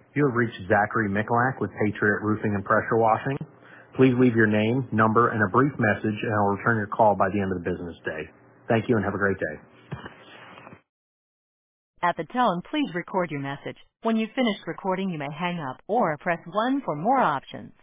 You have reached Zachary Mikulak with Patriot Roofing and Pressure Washing. Please leave your name, number, and a brief message, and I'll return your call by the end of the business day. Thank you and have a great day. At the tone, please record your message. When you've finished recording, you may hang up or press 1 for more options.